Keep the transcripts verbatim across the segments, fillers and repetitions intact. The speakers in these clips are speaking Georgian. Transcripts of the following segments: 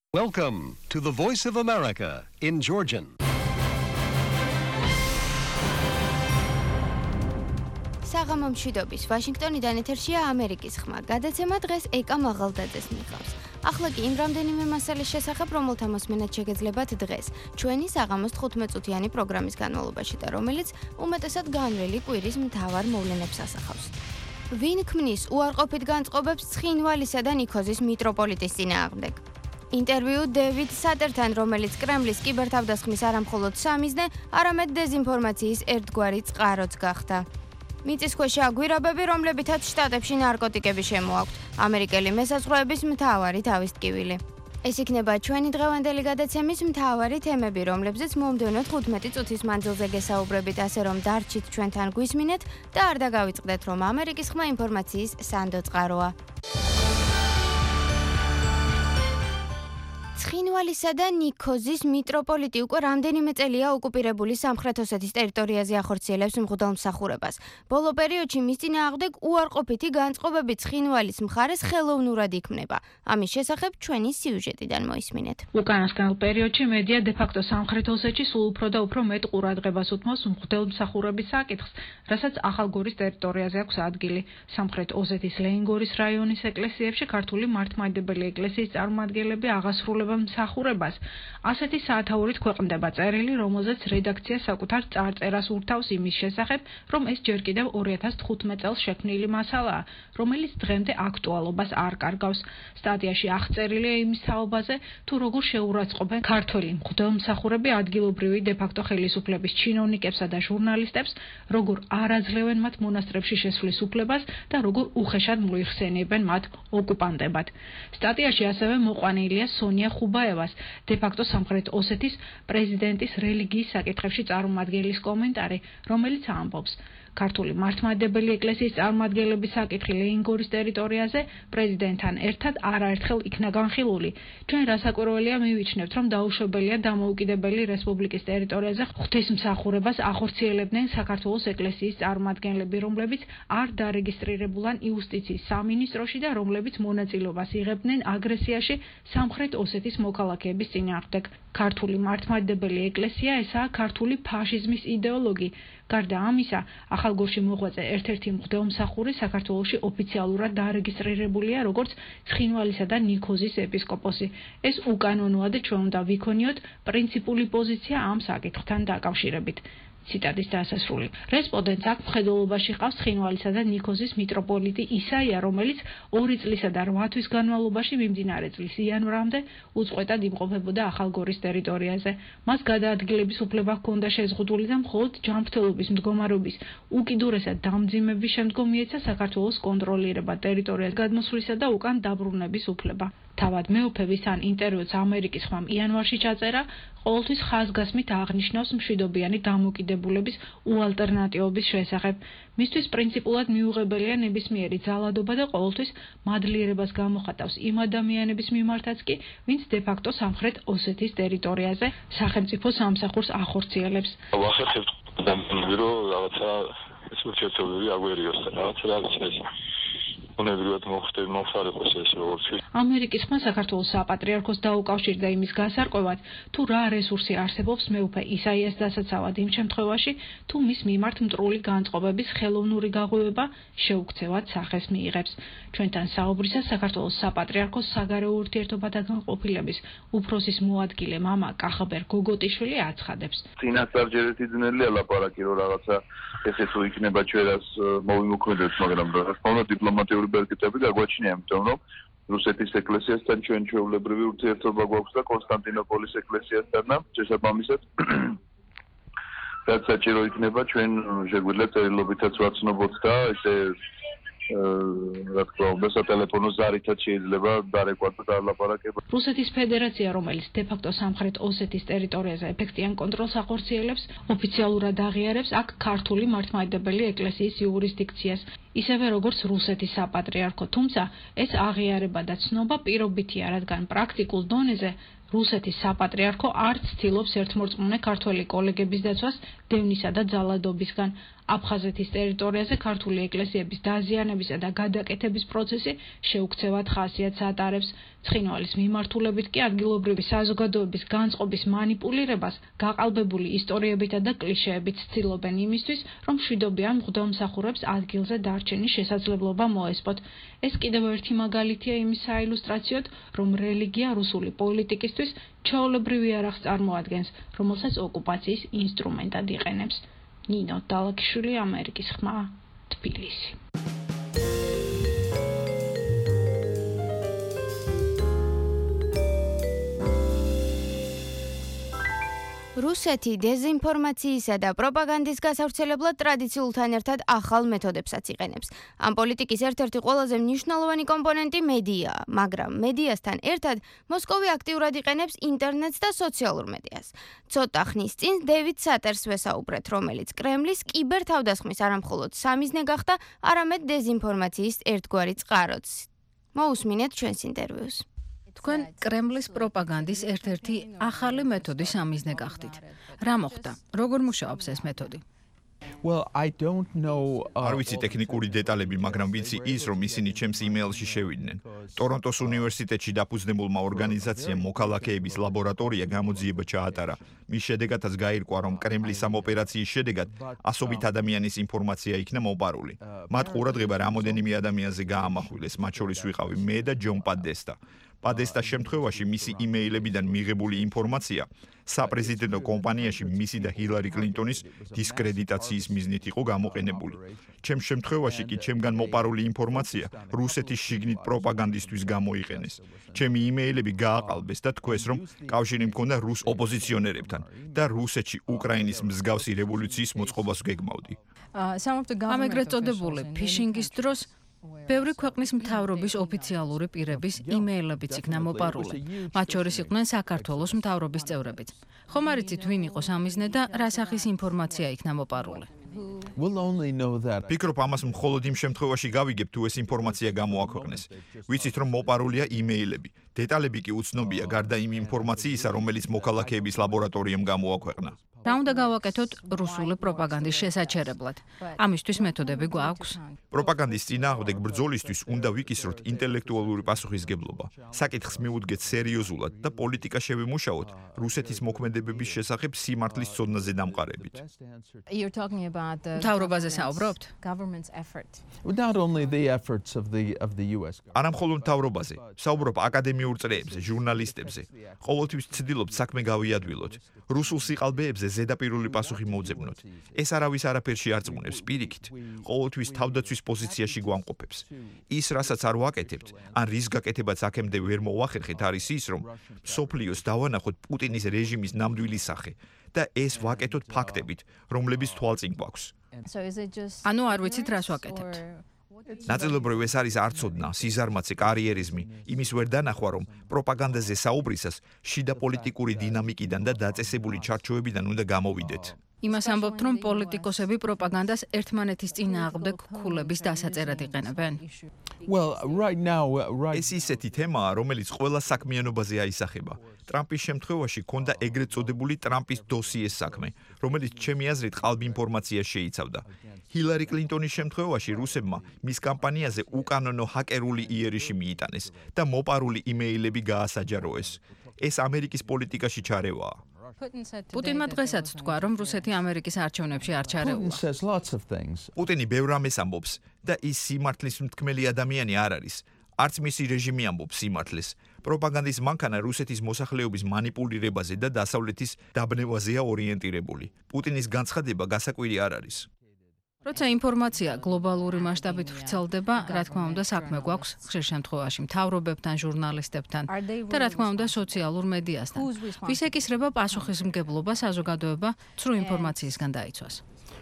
Welcome to the Voice of America in Georgian. საღამო მშვიდობის ვაშინგტონიდან ეთერშია ამერიკის ხმა. გადაცემა დღეს ეკა მაღალდაძეს მიყავს. ახლა კი იმ რამდენიმე მასალის შესახებ, რომელთა მოსმენაც შეგეძლებათ დღეს, ჩვენი საღამოს თხუთმეტ-წუთიანი პროგრამის განმავლობაში და რომელიც უმეტესად განვლილი კვირის მთავარ მოვლენებს ასახავს. ვინ ქმნის უარყოფით განწყობებს ცხინვალისა და ნიქოზის მიტროპოლიტის წინააღმდეგ? ინტერვიუ დევიდ სატერთან, რომელიც კრემლის კიბერთავდასხმის არამხოლოდ სამიზნე, არამედ დეზინფორმაციის ერთგვარი წყაროც გახდა. მიწისქვეშა აგვირაბები, რომლებითაც შტატებში ნარკოტიკები შემოაქვთ, ამერიკელი მესაზღვროების მთავარი თავისტკივილი. ეს იქნება ჩვენი დღევანდელი გადაცემის მთავარი თემები, რომლებზეც მომდევნო თხუთმეტი წუთის მანძილზე გესაუბრებით, ასე რომ დარჩით ჩვენთან გვისმინეთ და არ დაგავიწყდეთ, რომ ამერიკის ხმა ინფორმაციის სანდო წყაროა. ცხინვალისა და ნიქოზის მიტროპოლიტი უკვე რამდენიმე წელია ოკუპირებული სამხრეთ ოსეთის ტერიტორიაზე ახორციელებს მღვდელმსახურებას. ბოლო პერიოდში მის წინააღმდეგ უარყოფითი განწყობები ცხინვალის მხარეს ხელოვნურად იქმნება. ამის შესახებ ჩვენი სიუჟეტიდან მოისმინეთ. უკანასკნელ პერიოდში მედია დე-ფაქტო სამხრეთ ოსეთში სულ უფრო და უფრო მეტ ყურადღებას უთმობს მღვდელმსახურების საკითხს, რასაც ახალგორის ტერიტორიაზე აქვს ადგილი. სამხრეთ ოსეთის ლეინგორის რაიონის ეკლესიებში ქართული მართლმადიდებელი ეკლესიის წარმომადგენლები აღასრულებენ მსახურებას. ასეთი საათაურით ქვეყნდება წერილი, რომელზეც რედაქცია საკუთარ წარწერას ურთავს იმის შესახებ, რომ ეს ჯერ კიდევ ორი ათას თხუთმეტ წელს შექმნილი მასალაა, რომელიც დღემდე აქტუალობას არ კარგავს. სტატიაში აღწერილია იმის თაობაზე, თუ როგორ შეურაცხყოფენ ქართველი მღვდელმსახურები ადგილობრივი დე-ფაქტო ხელისუფლების ჩინოვნიკებსა და ჟურნალისტებს, როგორ არ აძლევენ მათ მონასტრებში შესვლის უფლებას და როგორ უხეშად მოიხსენიებენ მათ ოკუპანტებად. სტატიაში ასევე მოყვანილია სონია ხუბაევას, დე-ფაქტო სამხრეთ ოსეთის პრეზიდენტის რელიგიის საკითხებში წარმომადგენლის კომენტარი, რომელიც ამბობს: ქართული მართლმადიდებელი ეკლესიის წარმომადგენლების საკითხი ლეინგორის ტერიტორიაზე პრეზიდენტთან ერთად არაერთხელ იქნა განხილული. ჩვენ რასაკვირველია მივიჩნევთ, რომ დაუშვებელია დამოუკიდებელი რესპუბლიკის ტერიტორიაზე ღვთისმსახურებას ახორციელებდნენ საქართველოს ეკლესიის წარმომადგენლები, რომლებიც არ დარეგისტრირებულან იუსტიციის სამინისტროში და რომლებიც მონაწილეობას იღებდნენ აგრესიაში სამხრეთ ოსეთის მოქალაქეების წინააღმდეგ. ქართული მართლმადიდებელი ეკლესია ესაა ქართული ფაშიზმის იდეოლოგი. გარდა ამისა, ახალგორში მოღვაწე ერთ-ერთი მღვდელმსახური საქართველოში ოფიციალურად დარეგისტრირებულია როგორც ცხინვალისა და ნიქოზის ეპისკოპოსი. ეს უკანონოა და ჩვენ უნდა ვიქონიოთ პრინციპული პოზიცია ამ საკითხთან დაკავშირებით. ციტატის დასასრული. რესპონდენტს აქ მხედველობაში ჰყავს ცხინვალისა და ნიქოზის მიტროპოლიტი ისაია, რომელიც ორი წლისა და რვა თვის განმავლობაში მიმდინარე წლის იანვრამდე უწყვეტად იმყოფებოდა ახალგორის ტერიტორიაზე. მას გადაადგილების უფლება ჰქონდა შეზღუდული და მხოლოდ ჯანმრთელობის მდგომარეობის უკიდურესად დამძიმების შემდგომ მიეცა საქართველოს კონტროლირება ტერიტორიას გადმოსვლისა და უკან დაბრუნების უფლება. თავად მეუფევის ან ინტერვიუც ამერიკის ხმამ იანვარში ჩაწერა, ყოველთვის ხაზგასმით აღნიშნავს მშვიდობიანი დამოუკიდებულების უალტერნატივობის შესახებ. მისთვის პრინციპულად მიუღებელია ნებისმიერი ძალადობა და ყოველთვის მადლიერებას გამოხატავს იმ ადამიანების მიმართაც კი, ვინც დე-ფაქტო სამხრეთ ოსეთის ტერიტორიაზე სახელმწიფო სამსახურს ახორციელებს. ვახერხებთ ადამიანები, რომ რაღაცა ეს ურთიერთობები აგვერიოს და რაღაცა რაღაცა უნებრივად მოხდეთ მომხარიყოს ეს როგორც ამერიკის ხმა საქართველოს საპატრიარქოს დაუკავშირდა იმის გასარკვევად, თუ რა რესურსი არსებობს მეუფე ისაიას დასაცავად იმ შემთხვევაში, თუ მის მიმართ მტრული განწყობების ხელოვნური გაღვივება შეუქცევად სახეს მიიღებს. ჩვენთან საუბრისას საქართველოს საპატრიარქოს საგარეო ურთიერთობათა განყოფილების უფროსის მოადგილე მამა კახაბერ გოგოტიშვილი აცხადებს. წინასწარჯერეთი ძნელია ლაპარაკი, რომ რაღაცა ესე თუ იქნება ჩვენას მოვიმოქმედებს, მაგრამ რა თქმა უნდა დიპლომატიური ბერკეტები გაგვაჩნია, იმიტომ რომ რუსეთის ეკლესიასთან ჩვენ ჩვეულებრივი ურთიერთობა გვაქვს და კონსტანტინოპოლის ეკლესიასთან შესაბამისად რაც საჭირო იქნება ჩვენ შეგვიძლია წერილობითაც ვაცნობოთ და ესე რა თქმა უნდა სატელეფონო ზარითაც შეიძლება დარეკვა და დალაპარაკება. რუსეთის ფედერაცია, რომელიც დე-ფაქტო სამხრეთ ოსეთის ტერიტორიაზე ეფექტიან კონტროლს ახორციელებს, ოფიციალურად აღიარებს აქ ქართული მართლმადიდებელი ეკლესიის იურისდიქციას. ისევე როგორც რუსეთის საპატრიარქო, თუმცა ეს აღიარება და ცნობა პირობითია, რადგან პრაქტიკულ დონეზე რუსეთის საპატრიარქო არ ცდილობს ერთმორწმუნე ქართველი კოლეგების დაცვას დევნისა და ძალადობისგან. აფხაზეთის ტერიტორიაზე ქართული ეკლესიების დაზიანებისა და გადაკეთების პროცესი შეუქცევად ხასიათს ატარებს. ცხინვალის მიმართულებით კი ადგილობრივი საზოგადოების განწყობის მანიპულირებას გაყალბებული ისტორიებითა და კლიშეებით ცდილობენ იმისთვის, რომ მშვიდობიან მღვდელმსახურებს ადგილზე დარჩენის შესაძლებლობა მოესპოთ. ეს კიდევ ერთი მაგალითია იმის საილუსტრაციოდ, რომ რელიგია რუსული პოლიტიკისთვის ჩვეულებრივ იარაღს წარმოადგენს, რომელსაც ოკუპაციის ინსტრუმენტად იყენებს. ნინო დალაკიშვილი, ამერიკის ხმა, თბილისი. რუსეთი დეზინფორმაციისა და პროპაგანდის გასავრცელებლად ტრადიციულთან ერთად ახალ მეთოდებსაც იყენებს. ამ პოლიტიკის ერთ-ერთი ყველაზე მნიშვნელოვანი კომპონენტი მედიაა, მაგრამ მედიასთან ერთად მოსკოვი აქტიურად იყენებს ინტერნეტს და სოციალურ მედიას. ცოტა ხნის წინ დევიდ სატერს ვესაუბრეთ, რომელიც კრემლის კიბერთავდასხმის არამხოლოდ სამიზნე გახდა, არამედ დეზინფორმაციის ერთგვარი წყაროც. მოусმინეთ ჩვენს ინტერვიუს. თქვენ კრემლის პროპაგანდის ერთ-ერთი ახალი მეთოდის ამიზნე გახდით. რა მოხდა? როგორ მუშაობს ეს მეთოდი? Well, I don't know. არ ვიცი ტექნიკური დეტალები, მაგრამ ვიცი ის, რომ ისინი ჩემს იმეილში შევიდნენ. ტორონტოს უნივერსიტეტში დაფუძნებულმა ორგანიზაციამ მოქალაქეების ლაბორატორია გამოძიება ჩაატარა. მის შედეგადაც გაირკვა, რომ კრემლის ამ ოპერაციის შედეგად ასობით ადამიანის ინფორმაცია იქნა მოპარული. მათ ყურადღება რამოდენიმე ადამიანზე გაამახვილეს, მათ შორის ვიყავი მე და ჯონ პადესტა. პადესტას შემთხვევაში მისი იმეილებიდან მიღებული ინფორმაცია საპრეზიდენტო კომპანიაში მისი და ჰილარი კლინტონის დისკრედიტაციის მიზნით იყო გამოყენებული. ჩემს შემთხვევაში კი ჩემგან მოპარული ინფორმაცია რუსეთის შიგნით პროპაგანდისთვის გამოიყენეს. ჩემი იმეილები გააყალბეს და თქვეს, რომ კავშირი მქონდა რუს ოპოზიციონერებთან და რუსეთში უკრაინის მსგავსი რევოლუციის მოწყობას გეგმავდი. ამ ეგრეთ წოდებული ფიშინგის დროს ბევრი ქვეყნის მთავრობის ოფიციალური პირების იმეილებიც იქნა მოპარული. მათ შორის იყვნენ საქართველოს მთავრობის წევრებიც. ხომ არ იცით, ვინ იყო სამიზნე და რა სახის ინფორმაცია იქნა მოპარული? We'll only know that. ფიქრობ, ამას მხოლოდ იმ შემთხვევაში გავიგებ, თუ ეს ინფორმაცია გამოაქვეყნეს. ვიცით, რომ მოპარულია იმეილები. დეტალები კი უცნობია, გარდა იმ ინფორმაციისა, რომელიც მოქალაქეების ლაბორატორიამ გამოაქვეყნა. რა უნდა გავაკეთოთ რუსული პროპაგანდის შესაჩერებლად? ამისთვის მეთოდები გვაქვს? პროპაგანდის წინააღმდეგ ბრძოლისთვის უნდა ვიკისროთ ინტელექტუალური პასუხისგებლობა. საკითხს მივუდგეთ სერიოზულად და პოლიტიკა შევიმუშაოთ რუსეთის მოქმედებების შესახებ სიმართლის ცოდნაზე დამყარებით. მთავრობაზე საუბრობთ? Not only the efforts of the of the U S. არა მხოლოდ მთავრობაზე, საუბრობ აკადემიურ წრეებზე, ჟურნალისტებზე. ყოველთვის ვცდილობთ საქმე გავიადვილოთ. რუსულ სიყალბეებზე ზედაპირული პასუხი მოვძებნოთ. ეს არავის არაფერში არ წმუნებს, პირიქით. ყოველთვის თავდაცვის პოზიციაში გვამყოფებს. ის, რასაც არ ვაკეთებთ, ან რის გაკეთებაც აქემდე ვერ მოვახერხეთ, არის ის, რომ მსოფლიოს დავანახოთ პუტინის რეჟიმის ნამდვილი სახე და ეს ვაკეთოთ ფაქტებით, რომლების თვალწინ გვაქვს. ანუ არ ვიცით რას ვაკეთებთ. ნაწილობრივ ეს არის არცოდნა, სიზარმაცე, კარიერიზმი, იმის ვერ დანახვა, რომ პროპაგანდაზე საუბრისას შიდა პოლიტიკური დინამიკიდან და დაწესებული ჩარჩოებიდან უნდა გამოვიდეთ. იმას ამბობთ, რომ პოლიტიკოსები პროპაგანდას ერთმანეთის წინააღმდეგ ქულების დასაწერად იყენებენ. Well, right now, right. ეს ისეთი თემაა, რომელიც ყველა საქმიანობაზე აისახება. ტრამპის შემთხვევაში ქონდა ეგრეთ წოდებული ტრამპის დოსიეს საქმე, რომელიც ჩემი აზრით ყალბ ინფორმაციას შეიცავდა. ჰილარი კლინტონის შემთხვევაში რუსებმა მის კამპანიაზე უკანონო ჰაკერული იერიში მიიტანეს და მოპარული იმეილები გაასაჯაროეს. ეს ამერიკის პოლიტიკაში ჩარევაა. პუტინმა დღესაც თქვა, რომ რუსეთი ამერიკის არჩევნებში არ ჩარეულა. პუტინი ბევრ რამეს ამბობს და ის სიმართლის მთქმელი ადამიანი არ არის. არც მისი რეჟიმი ამბობს სიმართლეს. პროპაგანდის მანქანა რუსეთის მოსახლეობის манипуლირებაზე და დასავლეთის დაბნევაზეა ორიენტირებული. პუტინის განცხადება გასაკვირი არ არის. როცა ინფორმაცია გლობალური მასშტაბით ვრცელდება, რა თქმა უნდა, საქმე გვაქვს ხშირ შემთხვევაში მთავრობებთან, ჟურნალისტებთან და რა თქმა უნდა, სოციალურ მედიასთან. ვის ეკისრება პასუხისმგებლობა საზოგადოება ცრუ ინფორმაციისგან დაიცვას?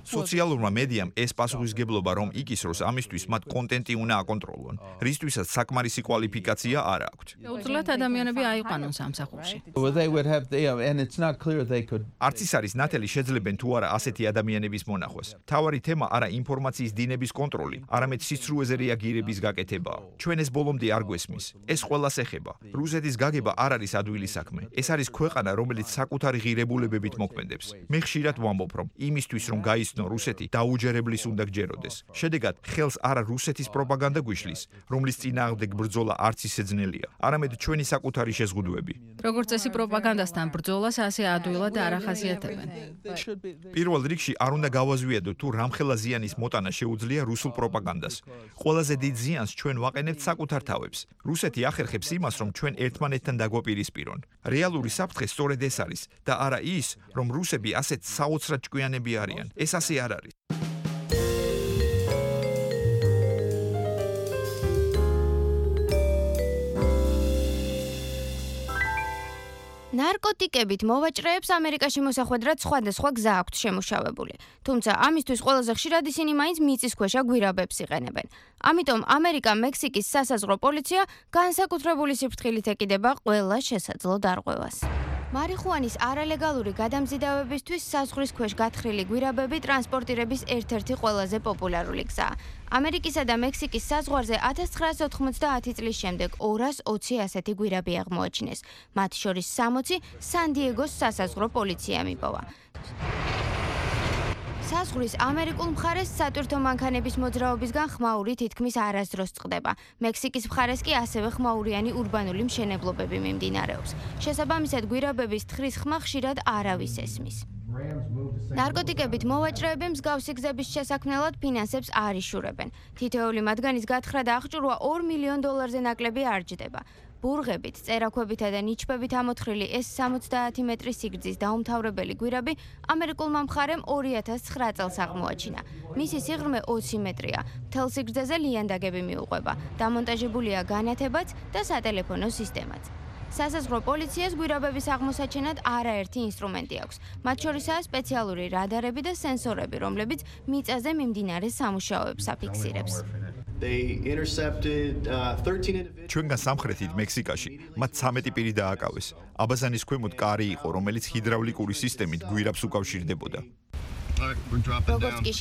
სოციალურმა მედიამ ეს პასუხისგებლობა რომ იკისროს ამისთვის მათ კონტენტი უნდა აკონტროლონ, რისთვისაც საკმარისი კვალიფიკაცია არ აქვთ. უძლათ ადამიანები აიყვანონ სამსახურში. They would have, yeah, and it's not clear they could. არც ის არის ნათელი შეძლებენ თუ არა ასეთი ადამიანების მონახვას. თავარი თემა არა ინფორმაციის დინების კონტროლი, არამედ სიცრუეზე რეაგირების გაკეთებაა. ჩვენ ეს ბოლომდე არ გვესმის. ეს ყველას ეხება. რუსეთის გაგება არ არის ადვილი საქმე. ეს არის ქვეყანა, რომელიც საკუთარი ღირებულებებით მოქმედებს. მე ხშირად ვამბობ, რომ იმისთვის რომ გაიცნო რუსეთი, დაუჯერებლის უნდა გჯეროდეს. შედეგად, ხელს არა რუსეთის პროპაგანდა გვიშლის, რომლის წინააღმდეგ ბრძოლა არც ისე ძნელია, არამედ ჩვენი საკუთარი შეზღუდვები. როგორც წესი პროპაგანდასთან ბრძოლას ასე ადვილად არ ახასიათებენ. პირველ რიგში არ უნდა გავაზვიადოთ თუ რამხელა ზიანის მოტანა შეუძლია რუსულ პროპაგანდას. ყველაზე დიდ ზიანს ჩვენ ვაყენებთ საკუთარ თავებს. რუსეთი ახერხებს იმას, რომ ჩვენ ერთმანეთთან დაგვაპირისპირონ. რეალური საფრთხე სწორედ ეს არის და არა ის, რომ რუსები ასეთ საოცრად ჭკვიანები არიან. ეს ასე არ არის. ნარკოტიკებით მოვაჭრეებს ამერიკაში მოსახვედრად სხვადასხვა გზა აქვთ შემუშავებული. თუმცა ამისთვის ყველაზე ხშირად ისინი მაინც მიწისქვეშა გვირაბებს იყენებენ. ამიტომ ამერიკა მექსიკის სასაზღვრო პოლიცია განსაკუთრებული სიფრთხილით ეკიდება ყველა შესაძლო დარღვევას. მარიხუანის არალეგალური გადამზიდავებისთვის საზღვრის ქვეშ გათხრილი გვირაბები ტრანსპორტირების ერთ-ერთი ყველაზე პოპულარული გზაა. ამერიკისა და მექსიკის საზღვარზე ათას ცხრაასი ოთხმოცდაათი წლის შემდეგ ორას ოცი ასეთი გვირაბი აღმოაჩინეს. მათ შორის სამოცი სან-დიეგოს სასაზღვრო პოლიციამ იპოვა. საზღვრის ამერიკულ მხარეს სატვირთო მანქანების მოძრაობისგან ხმაური თითქმის არასდროს წყდება. მექსიკის მხარეს კი ასევე ხმაურიანი ურბანული მშენებლობები მიმდინარეობს. შესაბამისად, გვირაბების თხრის ხმა ხშირად არავის ესმის. ნარკოტიკებით მოვაჭრეები მსგავსი გზების შესაქმნელად ფინანსებს არ იშურებენ. თითოეული მათგანის გათხრა და აღჭურვა ორ მილიონ დოლარზე ნაკლები არ ჯდება. ბურღებით, წერაქვებითა და ნიჩბებით ამოთხრილი ეს სამოცდაათი მეტრის სიგრძის დაუმთავრებელი გვირაბი ამერიკულმა მხარემ ორი ათას ცხრა წელს აღმოაჩინა. მისი სიღრმე ოცი მეტრია. მთელ სიგრძეზე ლიანდაგები მიუყვება. დამონტაჟებულია განათებაც და სატელეფონო სისტემაც. სასაზღვრო პოლიციას გვირაბების აღმოსაჩენად არაერთი ინსტრუმენტი აქვს. მათ შორისაა სპეციალური რადარები და სენსორები, რომლებიც მიწაზე მიმდინარე სამუშაოებს აფიქსირებს. ჩვენგან სამხრეთით მექსიკაში მათ ცამეტი პირი დააკავეს. აბაზანის ქვემოთ კარი იყო, რომელიც ჰიდრავლიკური სისტემით გვირაბს უკავშირდებოდა. როგორც კი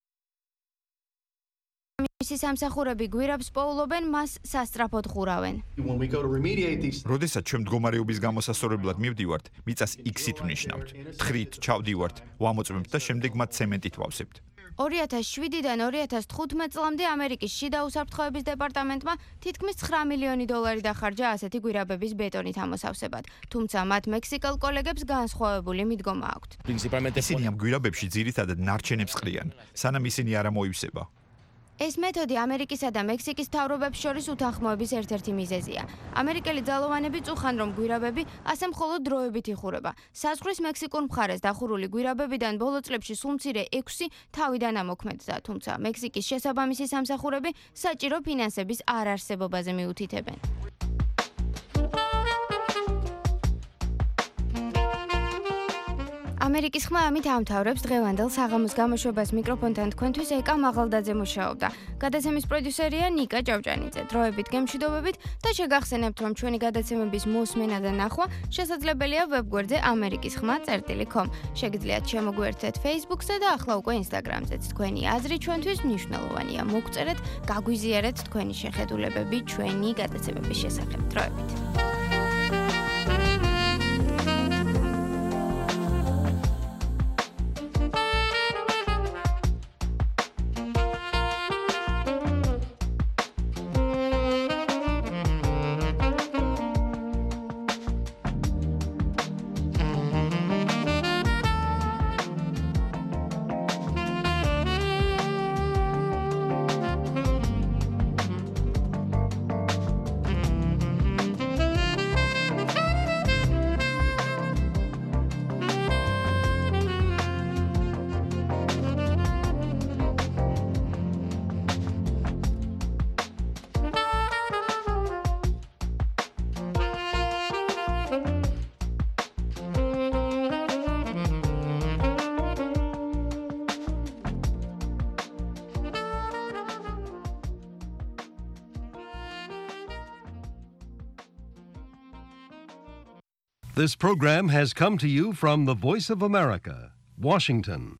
შესაბამისი სამსახურები გვირაბს პოულობენ, მას სასწრაფოდ ხურავენ. როდესაც ჩვენ მდგომარეობის გამოსასწორებლად მივდივართ, მიწას X-ით ვნიშნავთ. თხრით ჩავდივართ, ვამოწმებთ და შემდეგ მათ ცემენტით ვავსებთ. ორი ათას შვიდიდან ორი ათას თხუთმეტ წლამდე ამერიკის შიდა უსაფრთხოების დეპარტამენტმა თითქმის ცხრა მილიონი დოლარი დახარჯა ასეთი გვირაბების ბეტონით ამოსავსებად, თუმცა მათ მექსიკელ კოლეგებს განსხვავებული მიდგომა აქვთ. ისინი ამ გვირაბებში ძირითადად ნარჩენებს ყრიან, სანამ ისინი არ ამოივსება. ეს მეთოდი ამერიკისა და მექსიკის მთავრობებს შორის უთანხმოების ერთ-ერთი მიზეზია. ამერიკელი ძალოვანები წუხან, რომ გვირაბები ასე მხოლოდ დროებით იხურება. საზღვრის მექსიკურ მხარეს დახურული გვირაბებიდან ბოლო წლებში სულ მცირე ექვსი თავიდან ამოქმედდა, თუმცა მექსიკის შესაბამისი სამსახურები საჭირო ფინანსების არარსებობაზე მიუთითებენ. ამერიკის ხმა ამით ამთავრებს დღევანდელ საღამოს გამოშვებას. მიკროფონთან თქვენთვის ეკა მაღალდაძე მუშაობდა. გადაცემის პროდიუსერია ნიკა ჭავჭანიძე. დროებით გემშვიდობებით და შეგახსენებთ, რომ ჩვენი გადაცემების მოსმენა და ნახვა შესაძლებელია ვებგვერდზე ამერიკის ხმა წერტილი კომ. შეგიძლიათ შემოგვიერთდეთ Facebook-სა და ახლა უკვე Instagram-ზეც. თქვენი აზრი ჩვენთვის მნიშვნელოვანია. მოგწერეთ, გაგვიზიარეთ თქვენი შეხედულებები ჩვენი გადაცემების შესახებ. დროებით. This program has come to you from the Voice of America, Washington.